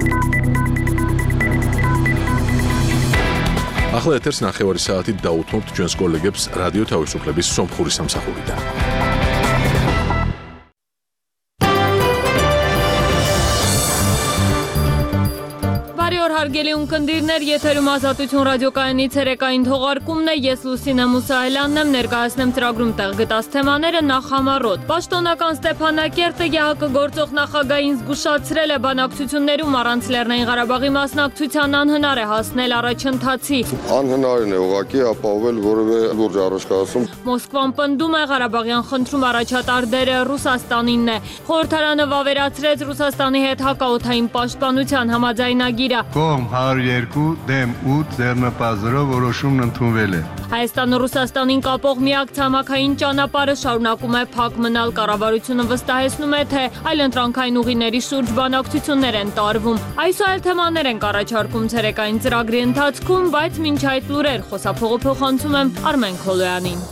ახლა ეთერს ნახევარი საათით დაუთმობთ ჩვენს კოლეგებს რადიო თავისუფლების სომხური სამსახურიდან. Հարգելի ունկնդիրներ, եթերում ազատություն ռադիոկայանի ցերեկային թողարկումն է, ես Լուսինե Մուսայելյանն եմ, ներկայացնեմ ծրագրում տեղ գտած թեմաները նախ համառոտ։ Պաշտոնական Ստեփանակերտը ԵԱՀԿ գործող նախագահին զգուշացրել է բանակցություններում առանց Լեռնային Ղարաբաղի մասնակցության անհնար է հասնել առաջընթացի։ Անհնարին է ուղղակի ապահովել որևէ լուրջ առաջխաղացում։ Մոսկվան պնդում է Ղարաբաղյան խնդրում առաջատար դերը Ռուսաստանինն է։ Խորհրդարանը վավերացրեց Ռուսաստանի հետ հակաօդային պաշտպանության համաձայնագիրը։ Կողմ 102 դեմ 8 ձեռնպազրով որոշումն ընդունվել է։ Հայաստանը Ռուսաստանին կապող միակ ցամաքային ճանապարհը շարունակում է փակ մնալ, կառավարությունը վստահեցնում է, թե այլընտրանքային ուղիների շուրջ բանակցություններ են տարվում։ Այսօր թեմաներ են առաջարկում ցերեկային ծրագրի ընթացքում, բայց մինչ այդ լուրեր խոսափողը փոխանցում եմ Արմեն Քոլոյանին։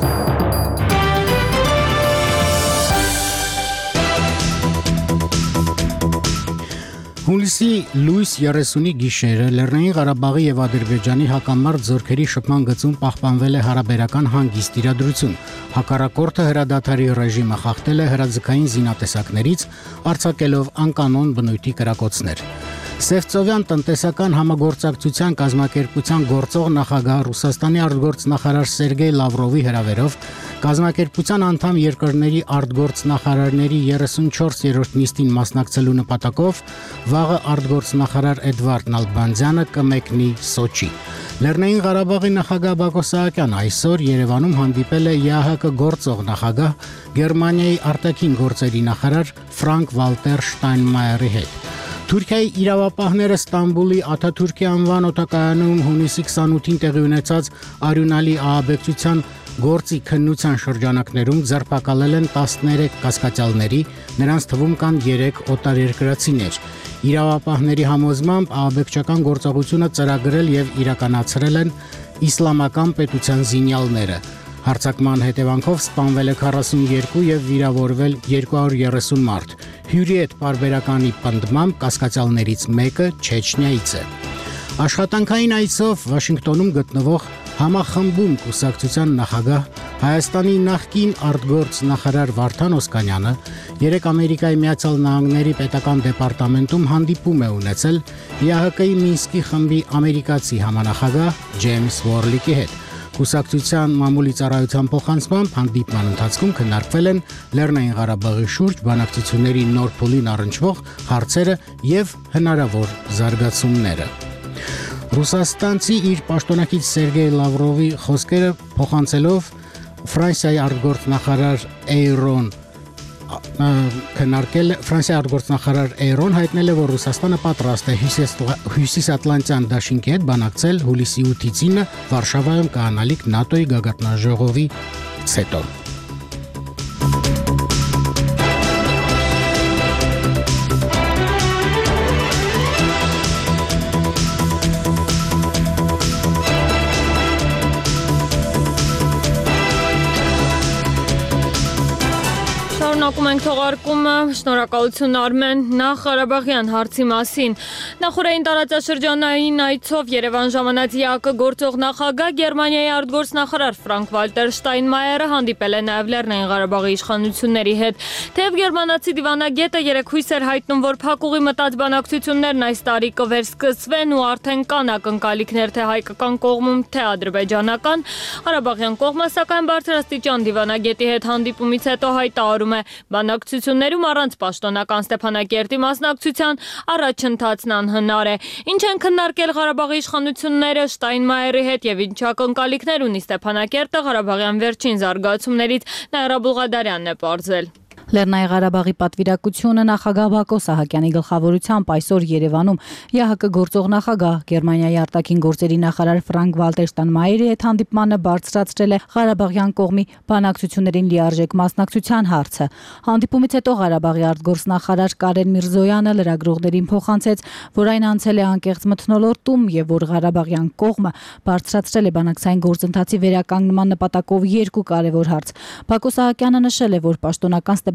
Հունիսի լույս 30-ի գիշերը Լեռնային Ղարաբաղի եւ Ադրբեջանի հակամարտ զորքերի շփման գծում պահպանվել է հարաբերական հանգիստ իրադրություն։ Հակառակորդը հրադադարի ռեժիմը խախտել է հրաձգային զինատեսակներից, արձակելով անկանոն բնույթի կրակոցներ։ Սևծովյան տնտեսական համագործակցության կազմակերպության գործող նախագահ Ռուսաստանի արտգործնախարար Սերգեյ Լավրովի հրավերով կազմակերպության անդամ երկրների արտգործնախարարների 34-րդ նիստին մասնակցելու նպատակով վաղը արտգործնախարար Էդվարդ Նալբանդյանը կմեկնի Սոչի։ Լեռնային Ղարաբաղի նախագահ Բակո Սահակյանը այսօր Երևանում հանդիպել է ԵԱՀԿ գործող նախագահ Գերմանիայի արտաքին գործերի նախարար Ֆրանկ Վալտեր Շտայնմայերի հետ։ Թուրքիայի իրավապահները Ստամբուլի Աթաթուրքի անվան օդակայանում հունիսի 28-ին տեղի ունեցած արյունալի ահաբեկչության գործի քննության շրջանակներում ձերբակալել են 13 կասկածյալների, նրանց թվում կան 3 օտարերկրացիներ։ Իրավապահների համոզմամբ ահաբեկչական գործողությունը ծրագրել եւ իրականացրել են իսլամական պետության զինյալները։ Հարձակման հետևանքով սպանվել է 42 եւ վիրավորվել 230 մարդ։ Հյուրի հետ պարբերականի պնդմամբ կասկածյալներից մեկը Չեչնիայից է։ Աշխատանքային այցով Վաշինգտոնում գտնվող համախմբում կուսակցության նախագահ Հայաստանի նախկին արտգործ նախարար Վարդան Օսկանյանը երեկ Ամերիկայի Միացյալ Նահանգների պետական դեպարտամենտում հանդիպում է ունեցել ԵԱՀԿ-ի Մինսկի խմբի ամերիկացի համանախագահ Ջեյմս Վորլիկի հետ։ Կուսակցության մամուլի ծառայության փոխանցմամբ հանդիպման ընթացքում քննարկվել են Լեռնային Ղարաբաղի շուրջ բանակցությունների նոր փուլին առնչվող հարցերը եւ հնարավոր զարգացումները։ Ռուսաստանցի իր պաշտոնակից Սերգեյ Լավրովի խոսքերը փոխանցելով Ֆրանսիայի արտգործնախարար Ֆրանսիայի արտգործնախարար Էյրոն հայտնել է, որ Ռուսաստանը պատրաստ է Հյուսիսատլանտյան դաշինքի հետ բանակցել հուլիսի 8-ից 9 Վարշավայում կայանալիք ՆԱՏՕ-ի գագաթնաժողովից հետո։ Շարունակում ենք թողարկումը, շնորհակալություն Արմեն, նախ Ղարաբաղյան հարցի մասին։ Նախորդային տարածաշրջանային այցով Երևան ժամանած ԵԱՀԿ գործող նախագահ Գերմանիայի արտգործնախարար Ֆրանկ Վալտեր Շտայնմայերը հանդիպել է նաև Լեռնային Ղարաբաղի իշխանությունների հետ։ Թեև գերմանացի դիվանագետը երեկ հույս էր հայտնում, որ փակուղի մտած բանակցություններն այս տարի կվերսկսվեն ու արդեն կան ակնկալիքներ թե հայկական կողմում, թե ադրբեջանական, Ղարաբաղյան կողմը սակայն բարձրաստիճան դիվանագետի հետ հանդիպումից հետո հայտարարում է բանակցություններում առանց պաշտոնական Ստեփանակերտի մասնակցության առաջընթացն անհնար է։ Ինչ են քննարկել Ղարաբաղի իշխանությունները Շտայնմայերի հետ եւ ինչ ակնկալիքներ ունի Ստեփանակերտը Ղարաբաղյան վերջին զարգացումներից Նաիրա Բուղադարյանն է պարզել։ Լեռնային Ղարաբաղի պատվիրակությունը նախագահ Բակո Սահակյանի գլխավորությամբ այսօր Երևանում ԵԱՀԿ գործող նախագահ Գերմանիայի արտաքին գործերի նախարար Ֆրանկ Վալտեր Շտայնմայերի հետ հանդիպմանը բարձրացրել է Ղարաբաղյան կողմի բանակցություններին լիարժեք մասնակցության հարցը։ Հանդիպումից հետո Ղարաբաղի արտգործնախարար Կարեն Միրզոյանը լրագրողներին փոխանցեց, որ այն անցել է անկեղծ մթնոլորտում եւ որ Ղարաբաղյան կողմը բարձրացրել է բանակցային գործընթացի վերականգնման նպատակով երկու կարևոր հարց։ Բակո Սահակյանը նշել է, որ պաշտոնական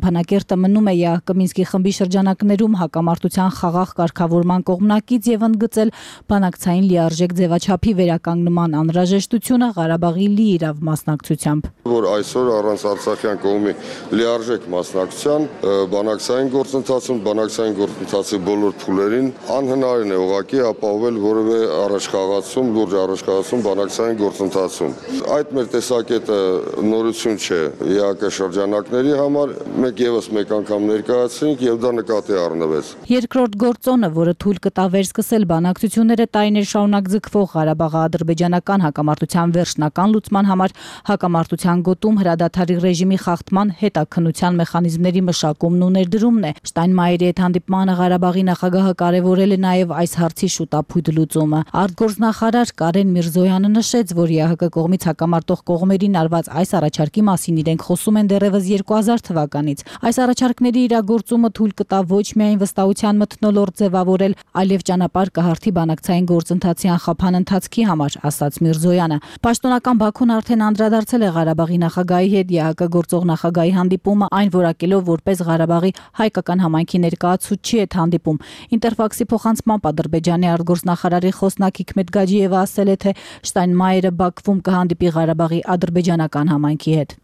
Ստեփանակերտը մնում է ԵԱՀԿ Մինսկի խմբի շրջանակներում հակամարտության խաղաղ կարգավորման կողմնակից եւ ընդգծել բանակցային լիարժեք ձևաչափի վերականգնման անհրաժեշտությունը Ղարաբաղի լիիրավ մասնակցությամբ։ Որ այսօր առանց Արցախյան կողմի լիարժեք մասնակցության բանակցային գործընթացի բոլոր փուլերին անհնարին է ուղղակի ապահովել որևէ առաջխաղացում, լուրջ առաջխաղացում բանակցային գործընթացում։ Այդ մեր տեսակետը նորություն չէ ԵԱՀԿ շրջանակների համար, մեկ անգամ ներկայացրինք եւ դա նկատի առնվեց։ Երկրորդ գործոնը, որը թույլ կտա վերսկսել բանակցությունները տարիներ շարունակ ձգվող Ղարաբաղի-ադրբեջանական հակամարտության վերջնական լուծման համար հակամարտության գոտում հրադադարի ռեժիմի խախտման հետաքննության մեխանիզմների մշակումն ու ներդրումն է։ Շտայնմայերի հետ հանդիպմանը Ղարաբաղի նախագահը կարևորել է նաև այս հարցի շուտափույթ լուծումը։ Արտգործնախարար Կարեն Միրզոյանը նշեց, որ ԵԱՀԿ կողմից հակամարտող կողմերին արված այս առաջարկի մասին իրենք խոսում են դեռևս 2000 թվականից։ Այս առաջարկների իրագործումը թույլ կտա ոչ միայն վստահության մթնոլորտ ձևավորել, այլև ճանապարհ կհարթի բանակցային գործընթացի անխափան ընթացքի համար, ասաց Միրզոյանը։ Պաշտոնական Բաքուն արդեն անդրադարձել է Ղարաբաղի նախագահի հետ ԵԱՀԿ գործող նախագահի հանդիպումը, այն որակելով որպես Ղարաբաղի հայկական համայնքի ներկայացուցչի հետ հանդիպում։ Ինտերֆաքսի փոխանցմամբ Ադրբեջանի արտգործնախարարի խոսնակ Հիքմետ Գաջիևը ասել է, թե Շտայնմայերը Բաքվում կհանդիպի Ղարաբաղի ադրբեջանական համայնքի հետ։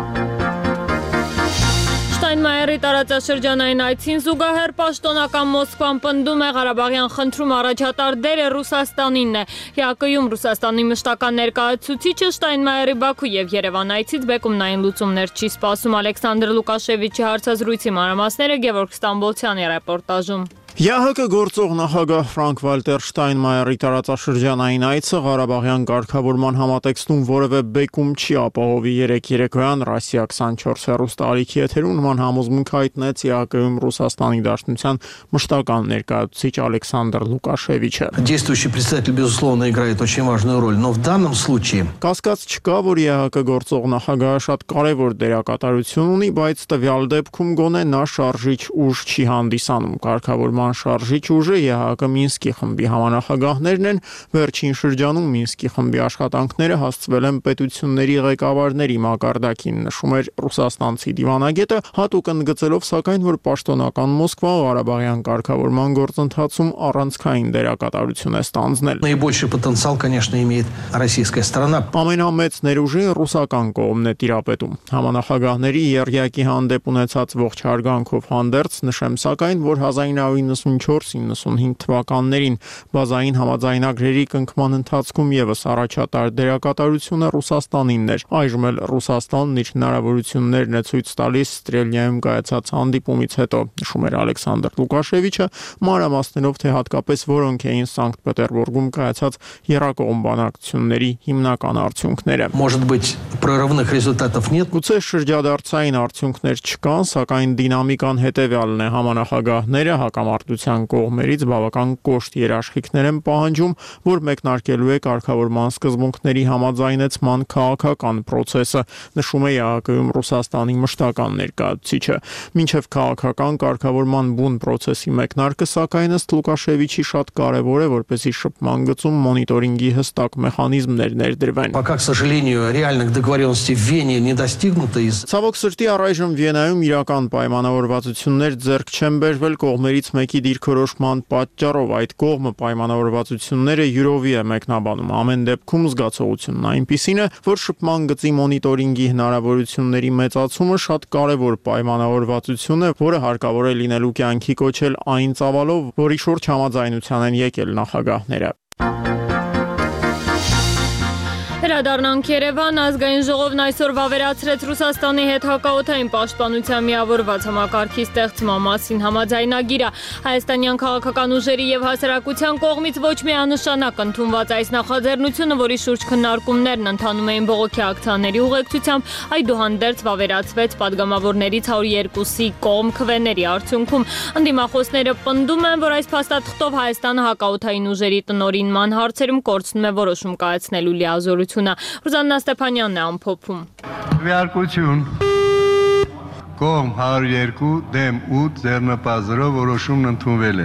Շտայնմայերի տարածաշրջանային այցին զուգահեռ պաշտոնական Մոսկվան պնդում է Ղարաբաղյան խնդրում առաջատար դերը Ռուսաստանինն է։ ԵԱՀԿ-ում Ռուսաստանի մշտական ներկայացուցիչը Շտայնմայերի Բաքու եւ Երևան այցից բեկումնային լուծումներ չի սպասում։ Ալեքսանդր Լուկաշևիչի հարցազրույցի մանրամասները Գևորգ Ստամբոլցյանի ռեպորտաժում։ ԵԱՀԿ գործող նախագահ Ֆրանկ-Վալտեր Շտայնմայերի տարածաշրջանային այցը Ղարաբաղյան կարգավորման համատեքստում որևէ բեկում չի ապահովի։ Երեկոյան Ռասիա 24 հեռուստաալիքի եթերում նման համոզմունք հայտնեց ԵԱՀԿ-ում Ռուսաստանի Դաշնության մշտական ներկայացուցիչ Ալեքսանդր Լուկաշևիչը։ Действующий председатель, безусловно, играет очень важную роль, но в данном случае Կասկած չկա, որ ԵԱՀԿ գործող նախագահը շատ կարևոր դերակատարություն ունի, բայց տվյալ դեպքում գոնե նա շարժիչ ուժ չի հանդիսանում։ Կարգավորման շարժիչ ուժը ԵԱՀԿ Մինսկի խմբի համանախագահներն են։ Վերջին շրջանում Մինսկի խմբի աշխատանքները հասցվել են պետությունների ղեկավարների մակարդակին, նշում էր ռուսաստանցի դիվանագետը, հատուկ ընդգծելով սակայն, որ պաշտոնական Մոսկվա Ղարաբաղյան կարգավորման գործընթացում առանցքային դերակատարություն է ստանձնել։ наибольший потенциал, конечно, имеет российская сторона. Ամենամեծ ներուժը ռուսական կողմն է տիրապետում։ Համանախագահների եռյակի հանդեպ ունեցած ողջ հարգանքով հանդերձ նշեմ սակայն, որ 1994-95 թվականներին բազային համաձայնագրերի կնքման ընթացքում եւս առաջատար դերակատարությունը Ռուսաստանինն էր։ Այժմ էլ Ռուսաստանն իր հնարավորություններն է ցույց տալիս Ստրելնիայում կայացած հանդիպումից հետո, նշում էր Ալեքսանդր Լուկաշևիչը, մանրամասներով թե հատկապես որոնք էին Սանկտ Պետերբուրգում կայացած եռակողմ բանակցությունների հիմնական արդյունքները։ Может быть, прорывных результатов нет. Գուցե շրջադարձային արդյունքներ չկան, սակայն դինամիկան հետևյալն է։ Համանախագահները հակամարտության կողմերից բավական կոշտ երաշխիքներ են պահանջում, որ մեկնարկելու է կարգավորման սկզբունքների համաձայնեցման քաղաքական process-ը, նշում է ԵԱՀԿ-ում Ռուսաստանի մշտական ներկայացուցիչը։ Մինչև քաղաքական կարգավորման բուն process-ի մեկնարկը, սակայն ըստ Լուկաշևիչի շատ կարևոր է, որպեսզի շփման գծում մոնիտորինգի հստակ մեխանիզմներ ներդրվեն։ Пока, к сожалению, реальных договоренностей в Вене не достигнуто из Ցավոք սրտի առայժմ Վիենայում իրական պայմանավորվածություններ ձեռք չեն բերվել կողմերից մեկի դիրքորոշման պատճառով։ Այդ կողմը պայմանավորվածությունները յուրովի է մեկնաբանում։ Ամեն դեպքում զգացողությունն այնպիսին է, որ շփման գծի մոնիտորինգի հնարավորությունների մեծացումը շատ կարևոր պայմանավորվածություն է, որը հարկավոր է լինելու կյանքի կոչել այն ծավալով, որի շուրջ համաձայնության են եկել նախագահները։ Հրադառնանք Երևան, ազգային ժողովն այսօր վավերացրեց Ռուսաստանի հետ հակաօդային պաշտպանության միավորված համակարգի ստեղծման մասին համաձայնագիրը։ Հայաստանյան քաղաքական ուժերի եւ հասարակության կողմից ոչ միանշանակ ընդունված այս նախաձեռնությունը, որի շուրջ քննարկումներն ընթանում էին բողոքի ակցիաների ուղեկցությամբ, այդուհանդերձ վավերացվեց падգամավորներից 102-ի կողմ քվեների արդյունքում։ Ընդդիմախոսները պնդում են, որ այս փաստաթղթով Հայաստանը հակաօդային ուժերի տնօրինման հարցերում կորցնում է որոշում կայացնելու լիազորությունը։ Ռուզաննա Ստեփանյանն է ամփոփում։ Քվեարկություն կողմ 102 դեմ 8 ձեռնպազրով որոշումն ընդունվել է։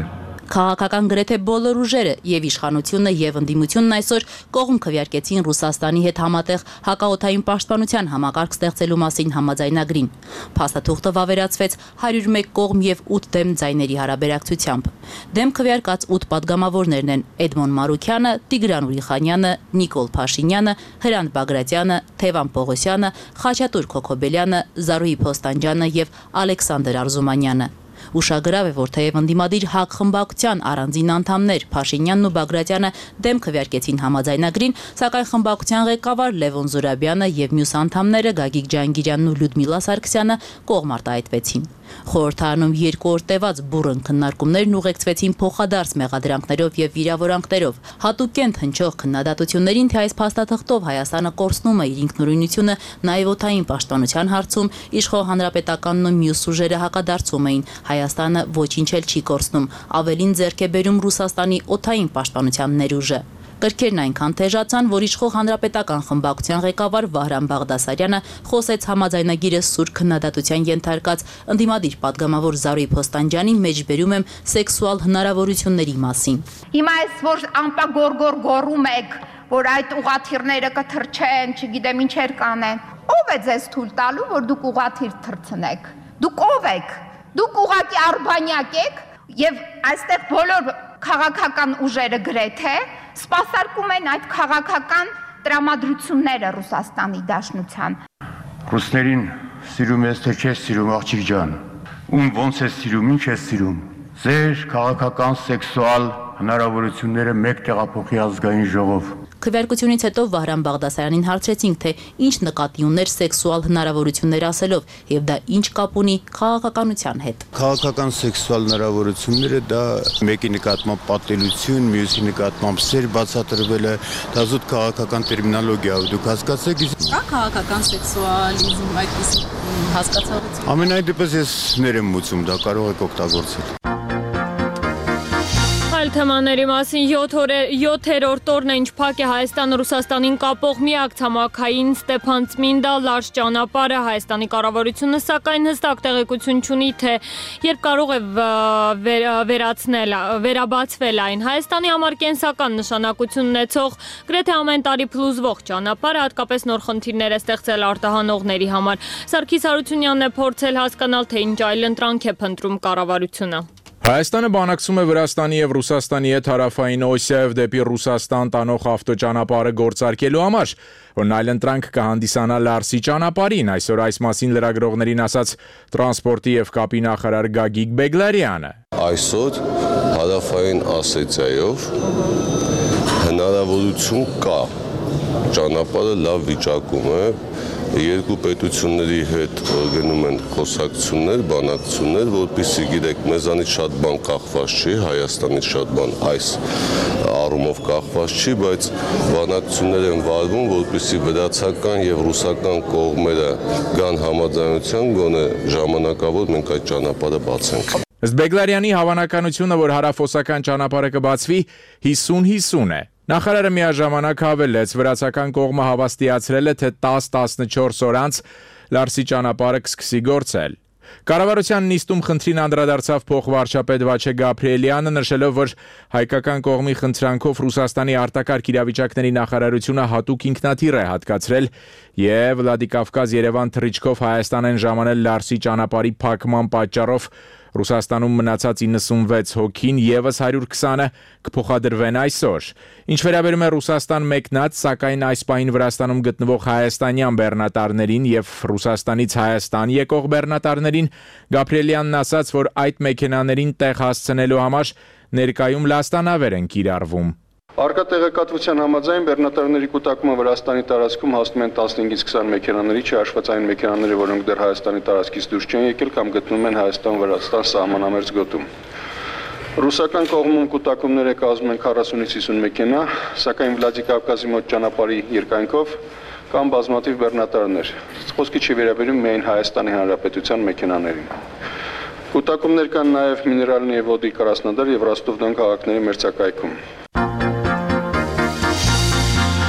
Քաղաքական գրեթե բոլոր ուժերը եւ իշխանությունը եւ ընդդիմությունն այսօր կողմ քվեարկեցին Ռուսաստանի հետ համատեղ հակաօդային պաշտպանության համակարգ ստեղծելու մասին համաձայնագրին։ Փաստաթուղթը վավերացվեց 101 կողմ եւ 8 դեմ ձայների հարաբերակցությամբ։ Դեմ քվեարկած 8 падգամավորներն են Էդմոն Մարուքյանը, Տիգրան Ուրիխանյանը, Նիկոլ Փաշինյանը, Հրանտ Բագրատյանը, Թևան Պողոսյանը, Խաչատուր Քոքոբելյանը, Զարուհի Փոստանջյանը եւ Ալեքսանդր Արզումանյանը։ Ուշագրավ է, որ թեև ընդդիմադիր ՀԱԿ խմբակցության առանձին անդամներ Փաշինյանն ու Բագրատյանը դեմ քվեարկեցին համաձայնագրին, սակայն խմբակցության ղեկավար Լևոն Զուրաբյանը եւ մյուս անդամները Գագիկ Ջանգիրյանն ու Լյուդմիլա Սարգսյանը կողմ արտահայտվեցին։ Խորհրդարանում 2 օր տևած բուռն քննարկումներն ուղեկցվեցին փոխադարձ մեղադրանքներով եւ վիրավորանքներով։ Հատուկենտ հնչող քննադատություններին, թե այս փաստաթղթով Հայաստանը կորցնում է իր ինքնուրույնությունը նաեւ օդային պաշտպանության հարցում, իշխող հանրապետականն ու մյուս ուժերը հակադարձում էին։ Հայաստանը ոչինչ էլ չի կորցնում, ավելին ձեռք է բերում Ռուսաստանի օդային պաշտպանության ներուժը։ Կրկերն այնքան թեժացան, որ իշխող հանրապետական խմբակցության ղեկավար Վահրամ Բաղդասարյանը խոսեց համաձայնագիրը սուր քննադատության ենթարկած ընդդիմադիր падգամավոր Զարուհի Փոստանջյանին մեջբերում եմ սեքսուալ հնարավորությունների մասին։ Հիմա այս որ ամպագորգոր գոռում եք, որ այդ ուղաթիռները կթռչեն, չգիտեմ ինչեր կանեն։ Ո՞վ է ձեզ թույլ տալու, որ դուք ուղաթիռ թռցնեք։ Դուք ո՞վ եք։ Դուք ուղղակի արբանյակ եք եւ այստեղ բոլոր քաղաքական ուժերը գրեթե սպասարկում են այդ քաղաքական տրամադրությունները Ռուսաստանի Դաշնության։ Ռուսներին սիրում ես թե չես սիրում, աղջիկ ջան։ Ում ոնց ես սիրում, ինչ ես սիրում։ Ձեր քաղաքական սեքսուալ հնարավորությունները մեկ տեղափոխի ազգային ժողով։ Քվեարկությունից հետո Վահրամ Բաղդասարյանին հարցրեցինք, թե ինչ նկատի ուներ սեքսուալ հնարավորություններ ասելով եւ դա ինչ կապ ունի քաղաքականության հետ։ Քաղաքական սեքսուալ հնարավորությունները դա մեկի նկատմամբ պատելություն, մյուսի նկատմամբ սեր բացատրվել է, դա զուտ քաղաքական տերմինոլոգիա է, դուք հասկացեք։ Կա քաղաքական սեքսուալիզմ այդպես հասկացողություն։ Ամենայն դեպս ես ներեմ մուծում, դա կարող եք օգտագործել։ Այլ թեմաների մասին 7-րդ օրն է ինչ փակ է Հայաստան-Ռուսաստանին կապող միակ ցամաքային Ստեփան-Ծմինդա լարջ ճանապարհը։ Հայաստանի կառավարությունը սակայն հստակ տեղեկություն չունի, թե երբ կարող է վերաբացվել այն։ Հայաստանի համար կենսական նշանակություն ունեցող գրեթե ամեն տարի փլուզվող ճանապարհը հատկապես նոր խնդիրներ է ստեղծել արտահանողների համար։ Սարգիս Հարությունյանն է փորձել հասկանալ, թե ինչ այլընտրանք է փնտրում կառավարությունը։ Հայաստանը բանակցում է Վրաստանի եւ Ռուսաստանի հետ հարավային Օսիայով դեպի Ռուսաստան տանող ավտոճանապարհը գործարկելու համար, որն այլընտրանք կհանդիսանա Լարսի ճանապարհին, այսօր այս մասին լրագրողներին ասաց տրանսպորտի եւ կապի նախարար Գագիկ Բեգլարյանը։ Այսօր հարավային Ասիայով հնարավորություն կա, ճանապարհը լավ վիճակում է, երկու պետությունների հետ գնում են խոսակցություններ, բանակցություններ, որպեսզի գիտեք, մեզանից շատ բան կախված չի, Հայաստանից շատ բան այս առումով կախված չի, բայց բանակցություններ են վարվում, որպեսզի վրացական եւ ռուսական կողմերը գան համաձայնության, գոնե ժամանակավոր մենք այդ ճանապարհը բացենք։ Ըստ Բեգլարյանի հավանականությունը, որ հարավոսական ճանապարհը կբացվի 50-50 է։ Նախարարը միաժամանակ հավելեց, վրացական կողմը հավաստիացրել է, թե 10-14 օր անց Լարսի ճանապարհը կսկսի գործել։ Կառավարության նիստում խնդրին անդրադարձավ փոխվարչապետ Վաչե Գաբրիելյանը, նշելով, որ հայկական կողմի խնդրանքով Ռուսաստանի արտակարգ իրավիճակների նախարարությունը հատուկ ինքնաթիռ է հատկացրել եւ Վլադիկավկազ-Երևան թռիչքով Հայաստան են ժամանել Լարսի ճանապարհի փակման պատճառով Ռուսաստանում մնացած 96 հոգին եւս 120-ը կփոխադրվեն այսօր։ Ինչ վերաբերում է Ռուսաստան մեկնած, սակայն այս պահին Վրաստանում գտնվող հայաստանյան բեռնատարներին եւ Ռուսաստանից Հայաստան եկող բեռնատարներին, Գաբրիելյանն ասաց, որ այդ մեքենաներին տեղ հասցնելու համար ներկայում լաստանավեր են կիրառվում։ Արկա տեղեկատվության համաձայն բեռնատարների կուտակումը Վրաստանի տարածքում հասնում են 15-ից 20 մեքենաների, չհաշված այն մեքենաները, որոնք դեռ Հայաստանի տարածքից դուրս չեն եկել կամ գտնվում են Հայաստան-Վրաստան սահմանամերձ գոտում։ Ռուսական կողմում կուտակումները կազմում են 40-ից 50 մեքենա, սակայն Վլադիկավկազի մոտ ճանապարհի երկայնքով կան բազմաթիվ բեռնատարներ։ Խոսքը չի վերաբերում միայն Հայաստանի Հանրապետության մեքենաներին։ Կուտակումներ կան նաև Միներալնի եւ Ոդի Կրասնոդար եւ Ռոստով-Դոն քաղաքների մերձակայքում։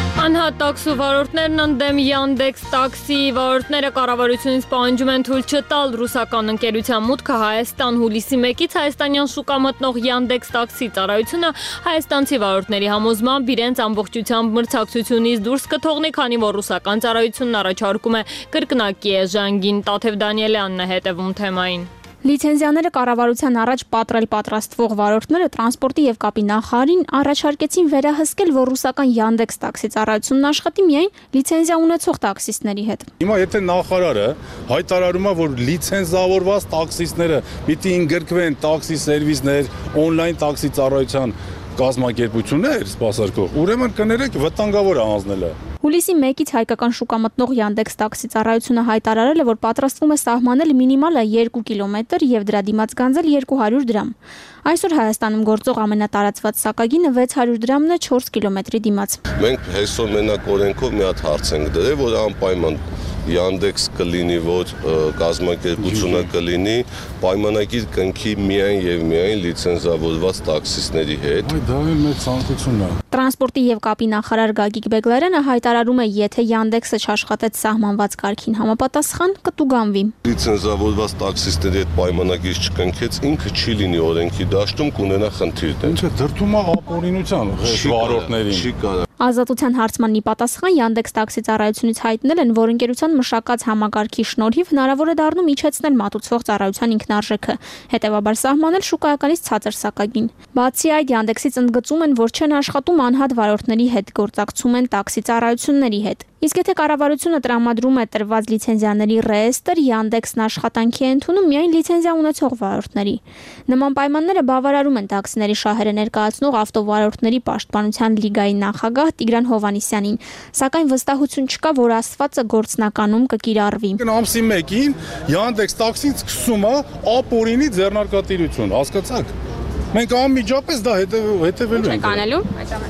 տաքսու վարորդներն ընդդեմ Yandex տաքսի վարորդները կառավարությունից պահանջում են թույլ չտալ ռուսական ընկերության մուտքը Հայաստան։ Հուլիսի 1-ից հայաստանյան շուկա մտնող Yandex տաքսի ծառայությունը հայաստանցի վարորդների համոզմամբ իրենց ամբողջությամբ մրցակցությունից դուրս կթողնի, քանի որ ռուսական ծառայությունն առաջարկում է կրկնակի էժանգին։ Տաթև Դանիելյանն է հետևում թեմային։ Լիցենզիաները կառավարության առաջ պատրաստվող վարորդները տրանսպորտի եւ կապի նախարարին առաջարկեցին վերահսկել, որ ռուսական Yandex տաքսի ծառայությունն աշխատի միայն լիցենզիա ունեցող տաքսիստների հետ։ Հիմա եթե նախարարը հայտարարում է, որ լիցենզավորված տաքսիստները պիտի ընդգրկվեն տաքսի սերվիսներ, օնլայն տաքսի ծառայության կազմակերպություններ սպասարկող, ուրեմն կներեք վտանգավոր է հանձնելը։ Հուլիսի 1-ից հայկական շուկա մտնող Yandex տաքսի ծառայությունը հայտարարել է, որ պատրաստվում է սահմանել մինիմալը 2 կիլոմետր եւ դրա դիմաց գանձել 200 դրամ։ Այսօր Հայաստանում գործող ամենատարածված սակագինը 600 դրամն է 4 կիլոմետրի դիմաց։ Մենք այսօր մենակ օրենքով մի հատ հարց ենք դրել, որ անպայման Yandex կլինի, որ կազմակերպությունը կլինի պայմանագիր կնքի միայն եւ միայն լիցենզավորված տաքսիստների հետ։ Դա էլ մեծ ցանկությունն է։ Տրանսպորտի եւ կապի նախարար Գագիկ Բեգլարյանը հայտարարում է, եթե Yandex-ը չաշխատեց սահմանված կարգին համապատասխան, կտուգանվի։ Լիցենզավորված տաքսիստների հետ պայմանագիր չկնքեց, ինքը չի լինի օրենքի դաշտում, կունենա խնդիրներ։ Ինչը դրդում է ապօրինության վարորդներին։ Չի կարող։ Ազատության հարցման ի պատասխան Yandex տաքսի ծառայությունից հայտնել են, որ ընկերության մշակած համակարգի շնորհիվ հնարավոր է դառնում իջեցնել մատուցվող ծառայության ինքնարժեքը, հետևաբար սահմանել շուկայականից ցածր սակագին։ Բացի այդ, Yandex-ից ընդգծում են, որ չեն աշխատում անհատ վարորդների հետ, գործակցում են տաքսի ծառայությունների հետ։ Իսկ եթե կառավարությունը տրամադրում է տրված լիցենզիաների ռեեստր, Yandex-ն աշխատանքի է ընդունում միայն լիցենզիա ունեցող վարորդների։ Նման պայմանները բավարարում են տաքսիների շահերը ներկայացնող ավտովարորդների պաշտպանության լիգայի նախագահ Տիգրան Հովհաննիսյանին, սակայն վստահություն չկա, որ ասվածը գործնականում կկիրառվի։ Ամսի 1-ին Yandex տաքսին սկսում է ապօրինի ձեռնարկատիրություն, հասկացաք։ Մենք անմիջապես դա հետևելու ենք։ Կանելու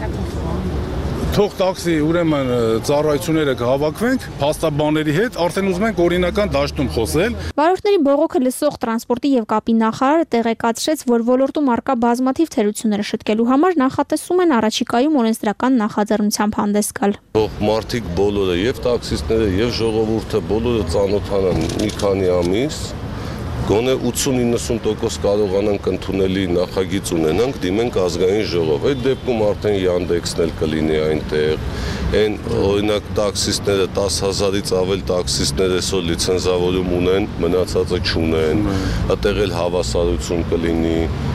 Թող տաքսի ուրեմն ծառայությունները կհավաքվենք փաստաբանների հետ, արդեն ուզում ենք օրինական դաշտում խոսել։ Վարորդների բողոքը լսող տրանսպորտի եւ կապի նախարարը տեղեկացրեց, որ ոլորտում արկա բազմաթիվ թերությունները շտկելու համար նախատեսում են առաջիկայում օրենսդրական նախաձեռնությամբ հանդես գալ։ Թող մարդիկ բոլորը եւ տաքսիստները եւ ժողովուրդը բոլորը ծանոթանան մի քանի ամիս գոնե 80-90% կարողանանք ընդունելի նախագիծ ունենանք, դիմենք ազգային ժողով։ Այդ դեպքում արդեն Yandex-ն էլ կլինի այնտեղ։ Այն օրինակ տաքսիստները 10,000-ից ավել տաքսիստներ այսօր լիցենզավորում ունեն, մնացածը չունեն։ Այդտեղ էլ հավասարություն կլինի։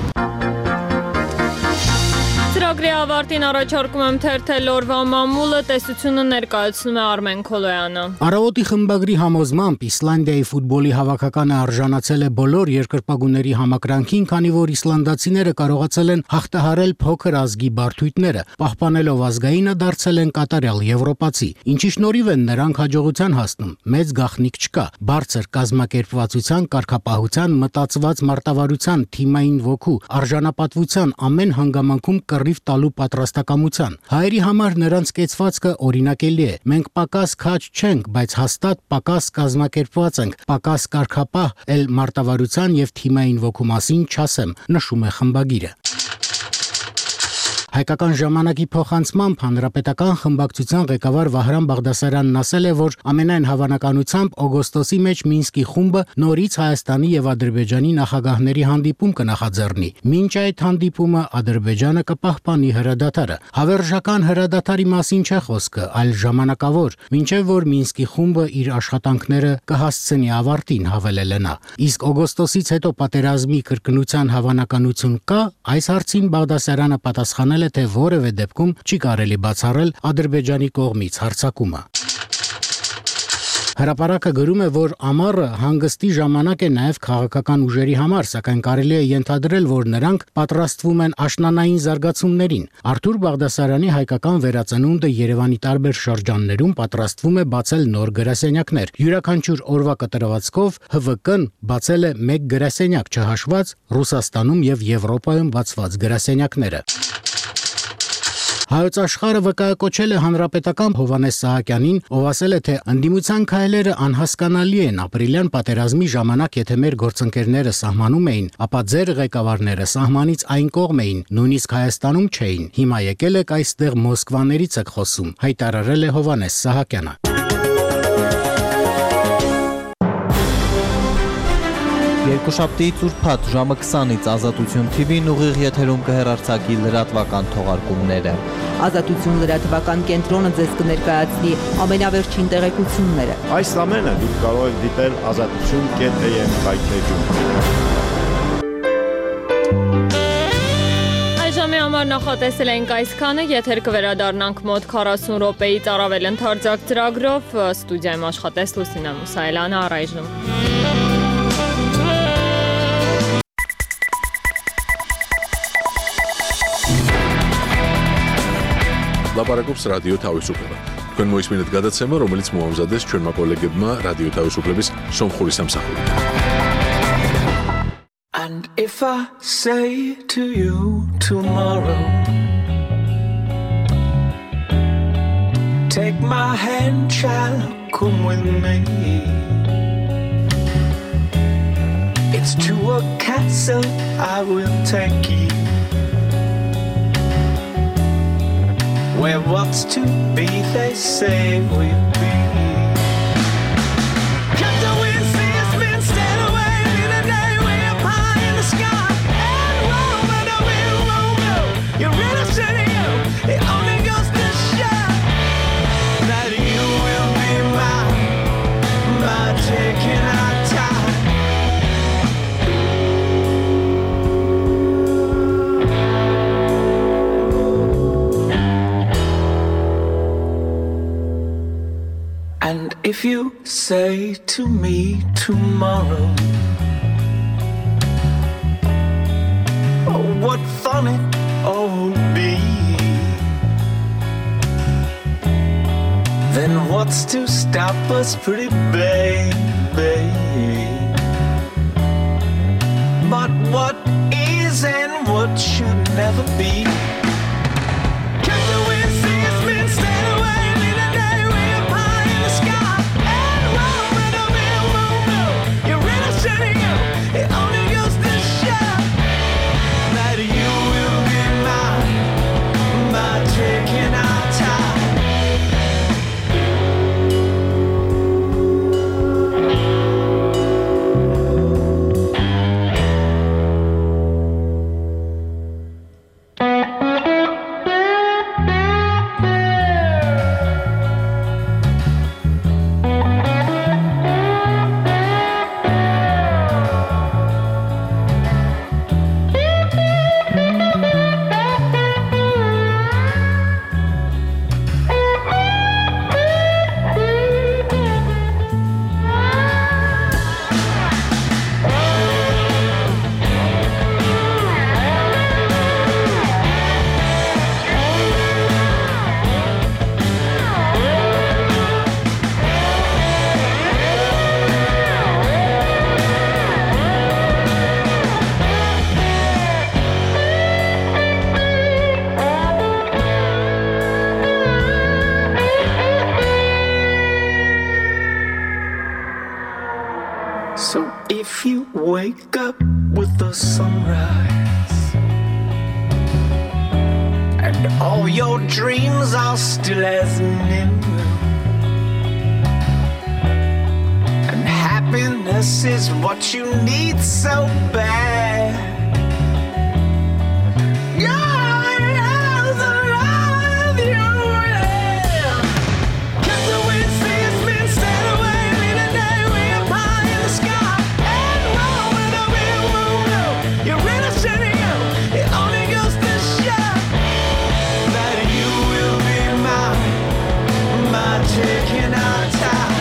Ծրագրի ավարտին առաջարկում եմ թերթել օրվա մամուլը, տեսությունը ներկայացնում է Արմեն Քոլոյանը։ Առավոտի խմբագրի համոզմամբ Իսլանդիայի ֆուտբոլի հավաքականը արժանացել է բոլոր երկրպագուների համակրանքին, քանի որ իսլանդացիները կարողացել են հաղթահարել փոքր ազգի բարդույթները, պահպանելով ազգայինը դարձել են կատարյալ եվրոպացի, ինչի շնորհիվ են նրանք հաջողության հասնում։ Մեծ գաղտնիք չկա, բարձր կազմակերպվածության, կարգապահության, մտածված մարտավարության, թիմային ոգու, արժանապատվության ամեն հանգամանքում կռիվ տալու պատրաստակամության։ Հայերի համար նրանց կեցվածքը օրինակելի է։ Մենք պակաս քաջ չենք, բայց հաստատ պակաս կազմակերպված ենք, պակաս կարգապահ, էլ մարտավարության եւ թիմային ոգու մասին չասեմ, նշում է խմբագիրը։ Հայկական ժամանակի փոխանցմամբ հանրապետական խմբակցության ղեկավար Վահրամ Բաղդասարյանն ասել է, որ ամենայն հավանականությամբ օգոստոսի մեջ Մինսկի խումբը նորից Հայաստանի եւ Ադրբեջանի նախագահների հանդիպում կնախաձեռնի։ Մինչ այդ հանդիպումը Ադրբեջանը կպահպանի հրադադարը։ Հավերժական հրադադարի մասին չէ խոսքը, այլ ժամանակավոր, մինչեւ որ Մինսկի խումբը իր աշխատանքները կհասցնի ավարտին, հավելել է նա։ Իսկ օգոստոսից հետո պատերազմի կրկնության հավանականություն կա, այս հարցին Բաղդասարյանը պատասխանել թե որևէ դեպքում չի կարելի բացառել Ադրբեջանի կողմից հարձակումը։ Հրապարակը գրում է, որ ամառը հանգստի ժամանակ է նաև քաղաքական ուժերի համար, սակայն կարելի է ենթադրել, որ նրանք պատրաստվում են աշնանային զարգացումներին։ Արթուր Բաղդասարյանի հայկական վերածնունդը Երևանի տարբեր շրջաններում պատրաստվում է բացել նոր գրասենյակներ։ Յուրաքանչյուր օրվա կտրվածքով ՀՎԿ-ն բացել է 1 գրասենյակ, չհաշված Ռուսաստանում եւ Եվրոպայում բացված գրասենյակները։ Հայոց աշխարհը վկայակոչել է հանրապետական Հովհաննես Սահակյանին, ով ասել է, թե ընդդիմության քայլերը անհասկանալի են ապրիլյան պատերազմի ժամանակ, եթե մեր գործընկերները սահմանում էին, ապա ձեր ղեկավարները սահմանից այն կողմ էին, նույնիսկ Հայաստանում չէին։ Հիմա եկել եք այստեղ Մոսկվաներից եք խոսում, հայտարարել է Հովհաննես Սահակյանը։ Երկուշաբթիից ուրբաթ ժամը 20-ից Ազատություն TV-ն ուղիղ եթերում կհեռարձակի լրատվական թողարկումները։ Ազատություն լրատվական կենտրոնը ձեզ կներկայացնի ամենավերջին տեղեկությունները։ Այս ամենը դուք կարող եք դիտել azatutun.am կայքեջում։ Այժմի համար նախատեսել ենք այսքանը, եթեր կվերադառնանք մոտ 40 րոպեից առավել ընդարձակ ծրագրով, ստուդիայում աշխատեց Լուսինա Մուսայելյանը, առայժմ։ Լապարակոպս ռադիո թավիսուկլեվը։ Կն մոյս մինտ գադացեմը, ռոմելից մուամզադես չորմա կոլեգեբմա ռադիո թավիսուկլեվիս Սոմխուրիս ամսախուրի։ And if I say to you tomorrow, take my hand, child, come with me. It's to a castle I will take you, where what's to be, they say, will be. Cut the wind, see us men stand away in the day, way up high in the sky. And roll, but the wind won't blow. You're in a city, it only goes to show that you will be mine by taking our time. And if you say to me tomorrow, oh, what fun it all would be, then what's to stop us, pretty baby? But what is and what should never be? Cut the wind, see us men stand away. It only goes to show that you will be mine by taking our time. So if you wake up with the sunrise and all your dreams are still as new, and happiness is what you need so bad, taking our time.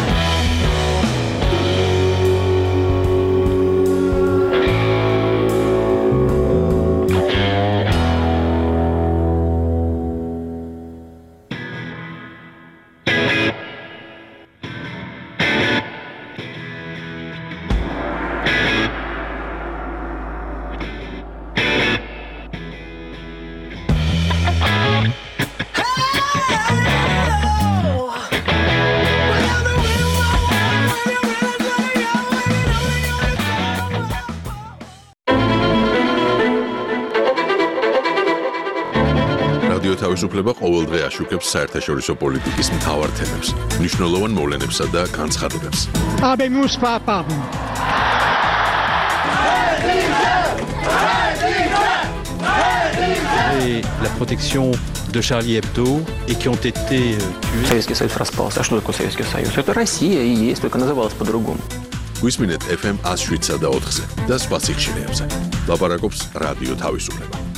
რადიო თავისუფლება ყოველდღე აშუქებს საერთაშორისო პოლიტიკის მთავარ თემებს, მნიშვნელოვან მოვლენებსა და განცხადებებს. Habemus papam. Et la protection de Charlie Hebdo et qui ont été tués. Советский Союз распался. А что такое Советский Союз? Это Россия и есть, только называлась по-другому. გვისმინეთ FM 107 და 4-ზე და სხვა სიხშირეებზე. ლაპარაკობს რადიო თავისუფლება.